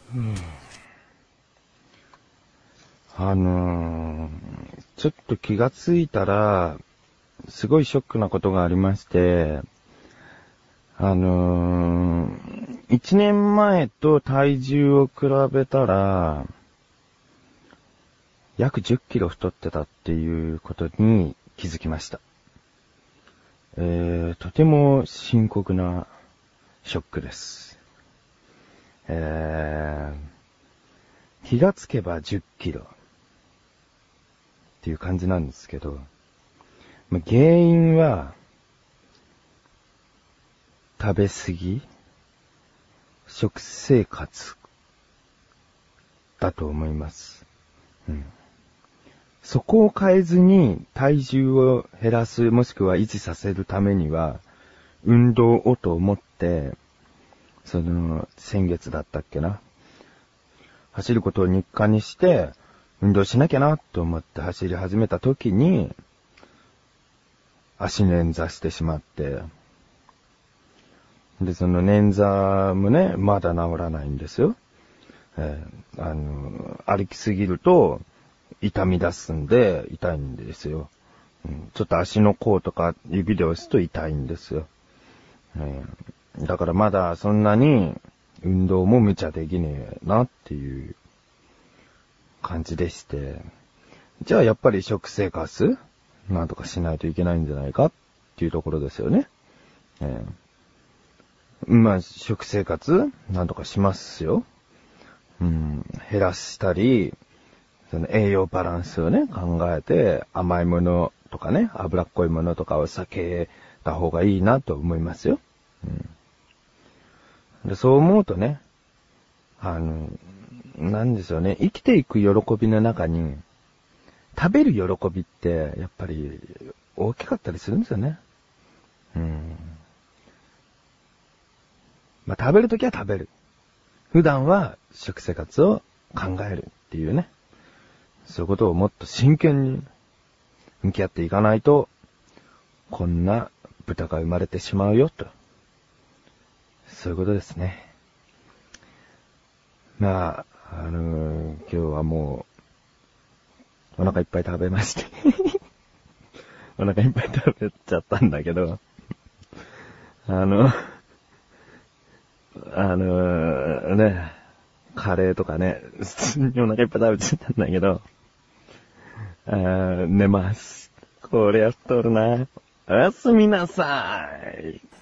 ちょっと気がついたら、すごいショックなことがありまして、1年前と体重を比べたら、約10キロ太ってたっていうことに気づきました。とても深刻なショックです。気がつけば10キロっていう感じなんですけど、原因は食べ過ぎ、食生活だと思います。そこを変えずに体重を減らすもしくは維持させるためには運動をと思って先月だったっけな、走ることを日課にして運動しなきゃなと思って走り始めた時に足捻挫してしまって、でその捻挫もねまだ治らないんですよ。歩きすぎると痛み出すんで痛いんですよ。ちょっと足の甲とか指で押すと痛いんですよ。だからまだそんなに運動も無茶できねえなっていう感じでして、じゃあやっぱり食生活なんとかしないといけないんじゃないかっていうところですよね。食生活なんとかしますよ。減らしたり、その栄養バランスをね、考えて甘いものとかね、脂っこいものとかを避けた方がいいなと思いますよ。でそう思うとね、なんでしょうね、生きていく喜びの中に、食べる喜びって、やっぱり、大きかったりするんですよね。食べるときは食べる。普段は食生活を考えるっていうね。そういうことをもっと真剣に向き合っていかないと、こんな豚が生まれてしまうよと。そういうことですね。今日はもう、お腹いっぱい食べまして。お腹いっぱい食べちゃったんだけど、ね、カレーとかね、普通にお腹いっぱい食べちゃったんだけど、寝ます。これやっとるな。おやすみなさい。